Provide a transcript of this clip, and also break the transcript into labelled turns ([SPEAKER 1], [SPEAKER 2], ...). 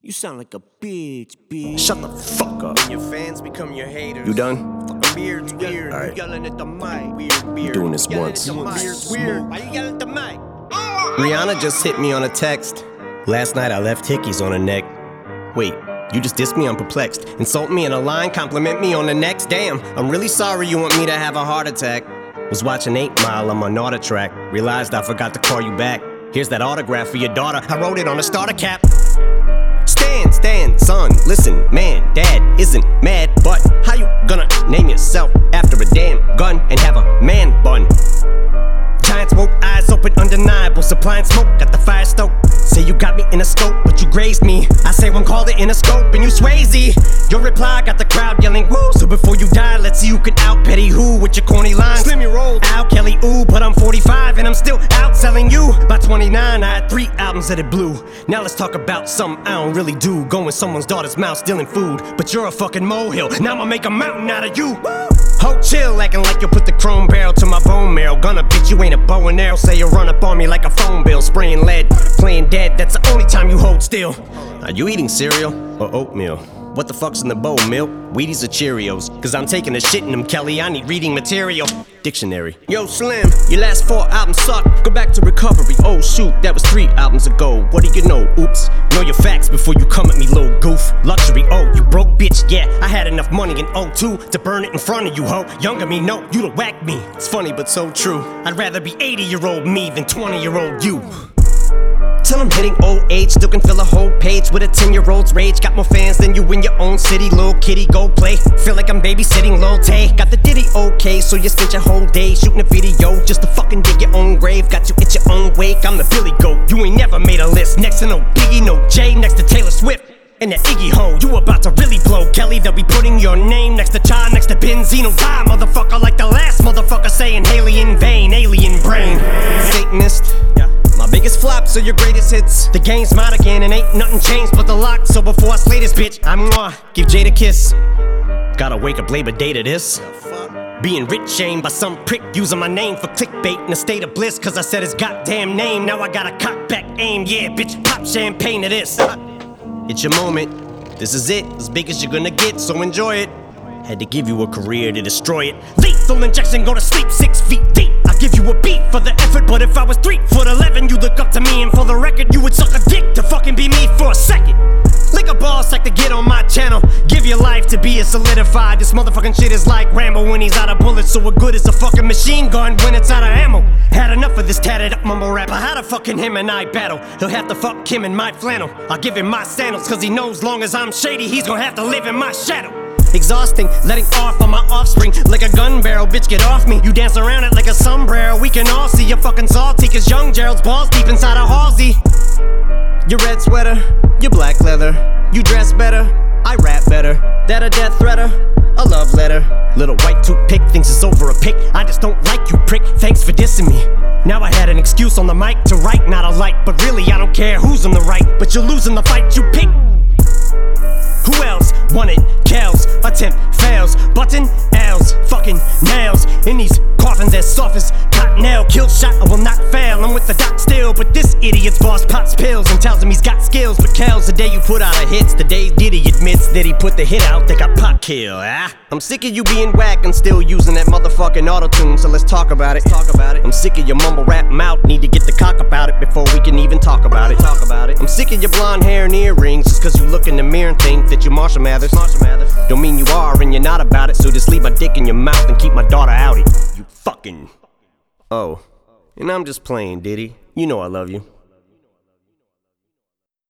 [SPEAKER 1] You sound like a bitch.
[SPEAKER 2] Shut the fuck up.
[SPEAKER 1] Your fans become your haters.
[SPEAKER 2] You done?
[SPEAKER 1] Fucking weird's weird.
[SPEAKER 2] All right.
[SPEAKER 1] You yelling at the mic. Weird.
[SPEAKER 2] Doing this once.
[SPEAKER 1] Weird's weird. Why you yelling at the mic?
[SPEAKER 2] Rihanna just hit me on a text. Last night I left hickeys on her neck. Wait, you just dissed me? I'm perplexed. Insult me in a line, compliment me on the next. Damn, I'm really sorry you want me to have a heart attack. Was watching 8 Mile on my Naughter track. Realized I forgot to call you back. Here's that autograph for your daughter. I wrote it on a starter cap. Stand, son, listen, man, dad isn't mad, but how you gonna name yourself after a damn gun and have a man bun? Giant smoke, eyes open, undeniable, supplying smoke, got the fire stoked. Say you got me in a scope, but you grazed me. I say one called it in a scope, and you Swayze. Your reply got the crowd yelling woo. So before you die, let's see who can out Petty who with your corny lines. Slim you rolled, Al Kelly, ooh, but I'm 45 and I'm still outselling you. By 29, I had 3 albums that it blew. Now let's talk about something I don't really do. Go in someone's daughter's mouth stealing food, but you're a fucking molehill. Now I'ma make a mountain out of you. Ho, chill, acting like you'll put the chrome barrel to my bone marrow. Gonna bitch, you ain't a bow and arrow. Say you run up on me like a phone bill. Spraying lead, playing dead, that's the only time you hold still. Are you eating cereal or oatmeal? What the fuck's in the bowl, milk? Wheaties or Cheerios? Cause I'm taking a shit in them, Kelly, I need reading material. Dictionary. Yo, Slim, your last 4 albums suck. Go back to recovery. Oh shoot, that was 3 albums ago. What do you know? Oops. Know your facts before you come at me, little goof. Luxury, oh, you broke bitch, yeah. I had enough money in 02 to burn it in front of you, ho. Younger me, no, you'd have whacked me. It's funny but so true. I'd rather be 80-year-old me than 20-year-old you. Till I'm hitting old age, still can fill a whole page with a 10-year-old's rage. Got more fans than you in your own city, little kitty, go play. Feel like I'm babysitting Lil Tay. Got the ditty okay, so you spent your whole day shooting a video just to fucking dig your own grave. Got you at your own wake, I'm the Billy Goat. You ain't never made a list, next to no Biggie, no Jay, next to Taylor Swift. And that Iggy ho, you about to really blow, Kelly. They'll be putting your name next to Cha, next to Benzino. Die, motherfucker, like the last motherfucker saying Haley in vain, alien brain. Satanist, my biggest flops are your greatest hits. The game's mine again and ain't nothing changed but the lock. So before I slay this bitch, I'm give Jade a kiss. Gotta wake up Labor Day to this. Being rich shamed by some prick using my name for clickbait in a state of bliss. Cause I said his goddamn name, now I got a cock back aim. Yeah, bitch, pop champagne to this. It's your moment, this is it, as big as you're gonna get, so enjoy it. Had to give you a career to destroy it. Lethal injection, go to sleep 6 feet deep. I'll give you a beat for the effort, but if I was 3'11", you look up to me, and for the record, you would suck a dick to fucking be me for a second. Lick a ball sack to get on my channel. Give your life to be a solidified. This motherfucking shit is like Rambo when he's out of bullets. So what good is a fucking machine gun when it's out of ammo? Had enough of this tatted up mumble rapper. How the fucking him and I battle? He'll have to fuck him in my flannel. I'll give him my sandals, cause he knows long as I'm shady, he's gonna have to live in my shadow. Exhausting, letting off on my offspring like a gun barrel, bitch get off me. You dance around it like a sombrero. We can all see you're fucking salty, cause young Gerald's balls deep inside a Halsey. Your red sweater, your black leather. You dress better, I rap better. That a death threater, a love letter. Little white toothpick thinks it's over a pick. I just don't like you, prick, thanks for dissing me. Now I had an excuse on the mic to write, not a light. But really I don't care who's on the right, but you're losing the fight you pick. Who else won it? Kells, attempt fails. Button L's, fucking nails. In these coffins as soft as cottonelle. Kill shot, I will not fail. I'm with the doc still, but this idiot's boss pops pills and tells him he's got skills. But Kells, the day you put out a hits, the day Diddy admits that he put the hit out, they got pop kill. I'm sick of you being whack and still using that motherfucking auto-tune, so let's talk about it. I'm sick of your mumble rap mouth, need to get the cock about it before we can even talk about it. I'm sick of your blonde hair and earrings, just cause you look in the mirror and think that you're Marshall Mathers. Don't mean you are and you're not about it, so just leave my dick in your mouth and keep my daughter outie. You fucking... Oh, and I'm just playing, Diddy. You know I love you.